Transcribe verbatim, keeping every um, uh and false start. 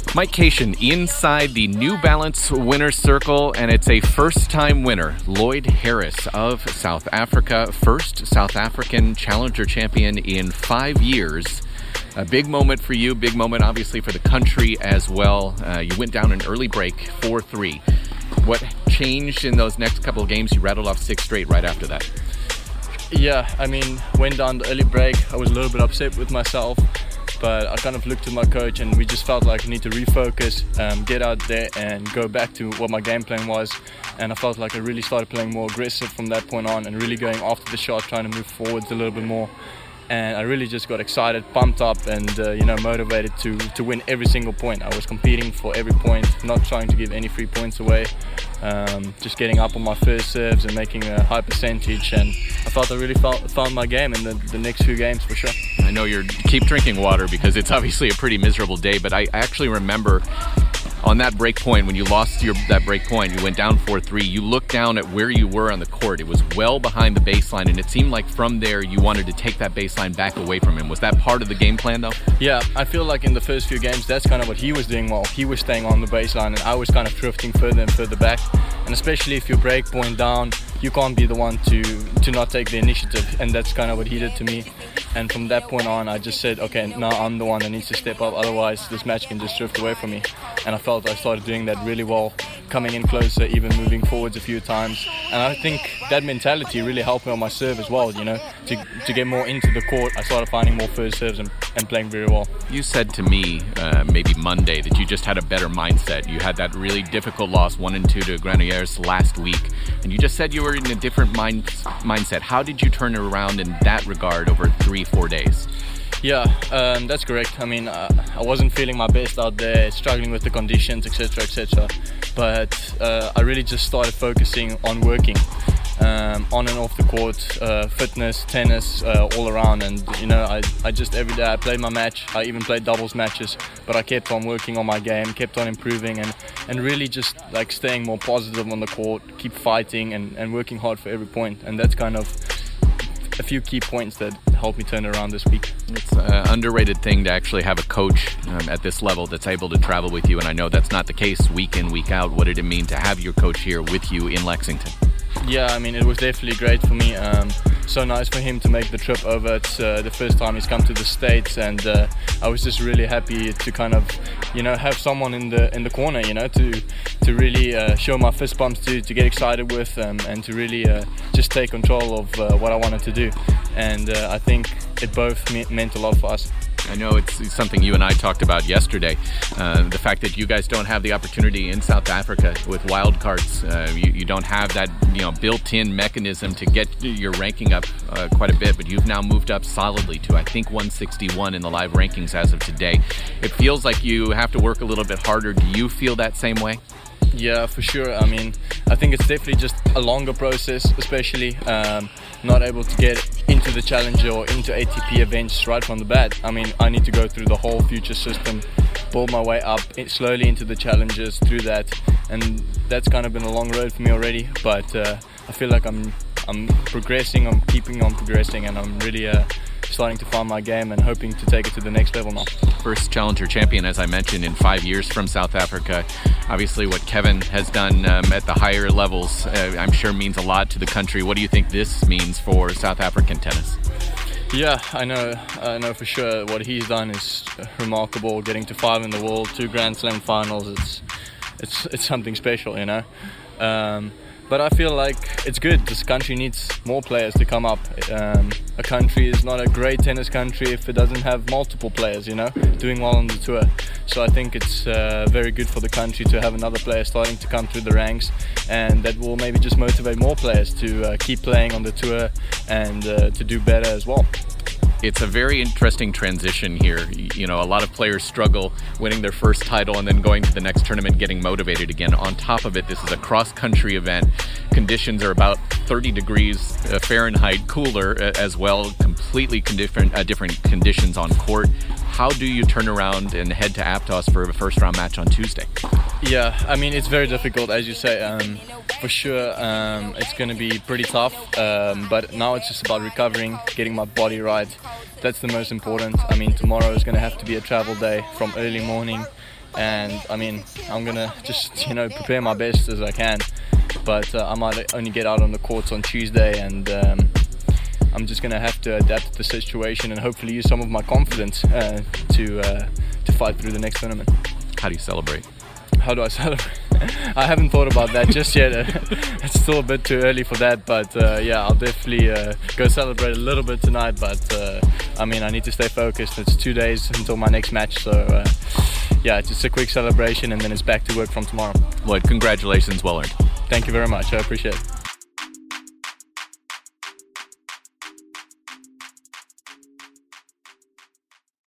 Mike Cation inside the New Balance winner's circle, and it's a first-time winner, Lloyd Harris of South Africa, first South African challenger champion in five years. A big moment for you, big moment obviously for the country as well. Uh, you went down an early break, four three. What changed in those next couple of games? You rattled off six straight right after that. Yeah, I mean, went down the early break. I was a little bit upset with myself. But I kind of looked at my coach and we just felt like I need to refocus, um, get out there and go back to what my game plan was. And I felt like I really started playing more aggressive from that point on and really going after the shot, trying to move forwards a little bit more. And I really just got excited, pumped up and, uh, you know, motivated to, to win every single point. I was competing for every point, not trying to give any free points away. Um, just getting up on my first serves and making a high percentage. And I felt I really felt, found my game in the, the next few games for sure. I know you're keep drinking water because it's obviously a pretty miserable day, but I actually remember on that break point, when you lost your that break point, you went down four three, you looked down at where you were on the court. It was well behind the baseline, and it seemed like from there you wanted to take that baseline back away from him. Was that part of the game plan, though? Yeah, I feel like in the first few games, that's kind of what he was doing well. He was staying on the baseline, and I was kind of drifting further and further back. And especially if you break point down, you can't be the one to, to not take the initiative, and that's kind of what he did to me. And from that point on, I just said, okay, now I'm the one that needs to step up, otherwise this match can just drift away from me. And I felt I started doing that really well, coming in closer, even moving forwards a few times. And I think that mentality really helped me on my serve as well, you know, to to get more into the court. I started finding more first serves and, and playing very well. You said to me, uh, maybe Monday, that you just had a better mindset. You had that really difficult loss, one and two to Granollers last week, and you just said you were in a different mind, mindset. How did you turn it around in that regard over three, four days? Yeah, um, that's correct. I mean, uh, I wasn't feeling my best out there, struggling with the conditions, et cetera, et cetera. But uh, I really just started focusing on working, um, on and off the court, uh, fitness, tennis, uh, all around. And you know, I, I just every day I played my match. I even played doubles matches, but I kept on working on my game, kept on improving, and, and really just like staying more positive on the court, keep fighting and, and working hard for every point. And that's kind of a few key points that helped me turn around this week. It's an underrated thing to actually have a coach um, at this level that's able to travel with you, and I know that's not the case week in, week out. What did it mean to have your coach here with you in Lexington? Yeah, I mean, it was definitely great for me. Um, so nice for him to make the trip over. It's uh, the first time he's come to the States, and uh, I was just really happy to kind of, you know, have someone in the in the corner, you know, to to really uh, show my fist bumps, to, to get excited with, um, and to really uh, just take control of uh, what I wanted to do. And uh, I think it both me- meant a lot for us. I know it's something you and I talked about yesterday, uh, the fact that you guys don't have the opportunity in South Africa with wild cards. Uh, you, you don't have that, you know, built-in mechanism to get your ranking up uh, quite a bit, but you've now moved up solidly to, I think, one sixty-one in the live rankings as of today. It feels like you have to work a little bit harder. Do you feel that same way? Yeah, for sure. I mean, I think it's definitely just a longer process, especially um, not able to get into the Challenger or into A T P events right from the bat. I mean, I need to go through the whole future system, build my way up slowly into the Challengers through that, and that's kind of been a long road for me already. But uh, I feel like I'm I'm progressing, I'm keeping on progressing, and I'm really uh, starting to find my game and hoping to take it to the next level now. First Challenger champion, as I mentioned, in five years from South Africa. Obviously, what Kevin has done um, at the higher levels, uh, I'm sure means a lot to the country. What do you think this means for South African tennis? Yeah, I know, I know for sure what he's done is remarkable. Getting to five in the world, two Grand Slam finals, it's it's it's something special, you know. Um, But I feel like it's good. This country needs more players to come up. Um, a country is not a great tennis country if it doesn't have multiple players, you know, doing well on the tour. So I think it's uh, very good for the country to have another player starting to come through the ranks, and that will maybe just motivate more players to uh, keep playing on the tour and uh, to do better as well. It's a very interesting transition here. You know, a lot of players struggle winning their first title and then going to the next tournament, getting motivated again. On top of it, this is a cross-country event. Conditions are about thirty degrees Fahrenheit cooler as well, completely con- different, uh, different conditions on court. How do you turn around and head to Aptos for a first round match on Tuesday? Yeah, I mean, it's very difficult, as you say. Um, for sure, um, it's going to be pretty tough. Um, but now it's just about recovering, getting my body right. That's the most important. I mean, tomorrow is going to have to be a travel day from early morning. And I mean, I'm going to just, you know, prepare my best as I can. But uh, I might only get out on the courts on Tuesday, and um, I'm just going to have to adapt to the situation and hopefully use some of my confidence uh, to uh, to fight through the next tournament. How do you celebrate? How do I celebrate? I haven't thought about that just yet. It's still a bit too early for that, but uh, yeah, I'll definitely uh, go celebrate a little bit tonight. But uh, I mean, I need to stay focused. It's two days until my next match, so uh, yeah, it's just a quick celebration and then it's back to work from tomorrow. Lloyd, congratulations, well earned. Thank you very much. I appreciate it.